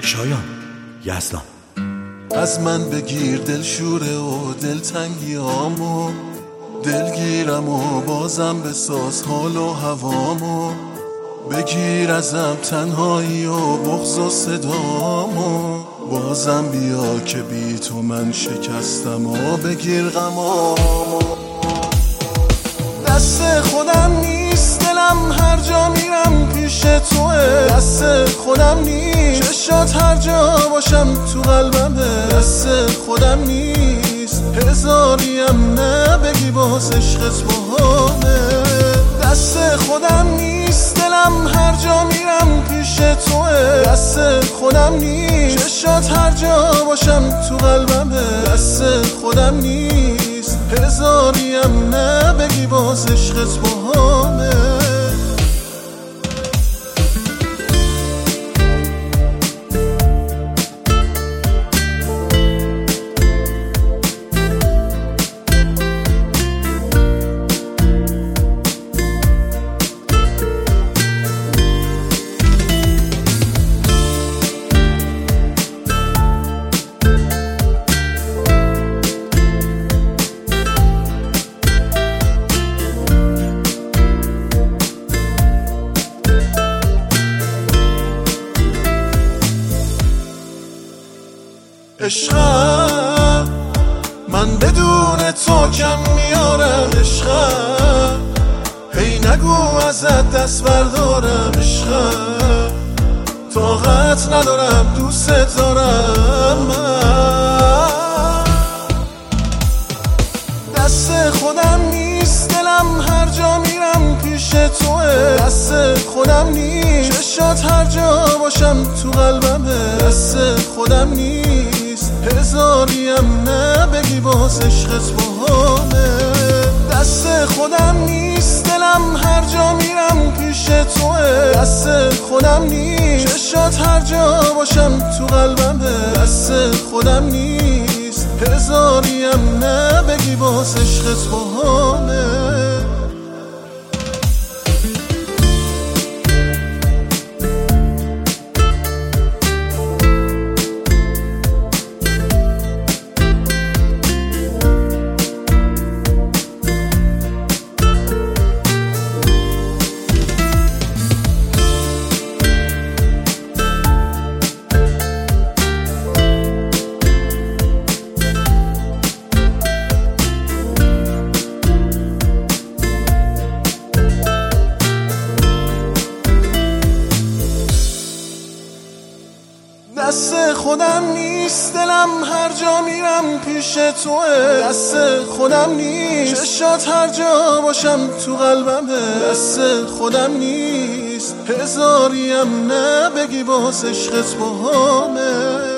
شایان یزدان. از من بگیر دلشوره و دلتنگیامو، دلگیرم و بازم بساز حال و هوامو، بگیر ازم تنهایی و بغض و صدامو، بازم بیا که بی تو من شکستم و بگیر غمامو. دست خودم نیست دلم هر جا میرم پیش توه، دست خودم نیست چشات هر جا باشم تو قلبمه، دست خودم نیست هزاریم نه بگی باز عشقت باهامه، دست خودم نیست دلم هر جا میرم پیش توه، دست خودم نیست چشات هر جا باشم تو قلبمه، دست خودم نیست هزاریم نه بگی باز عشقت باهامه. عشقم من بدون تو کم میارم، عشقم هی نگو ازت دست بردارم، عشقم طاقت ندارم دوست دارم من، دست خودم نیست دلم هر جا میرم پیش توه، دست خودم نیست چشات هر جا باشم تو قلبمه، دست خودم نیست هزاریم نه بگی باز عشقت باهامه، دست خودم نیست دلم هر جا میرم پیش توه، دست خودم نیست چشات هر جا باشم تو قلبمه، دست خودم نیست هزاریم نه بگی باز عشقت باهامه. دست خودم نیست دلم هر جا میرم پیش توه، دست خودم نیست چشات هر جا باشم تو قلبمه، دست خودم نیست هزاریم نه بگی باز عشقت باهامه.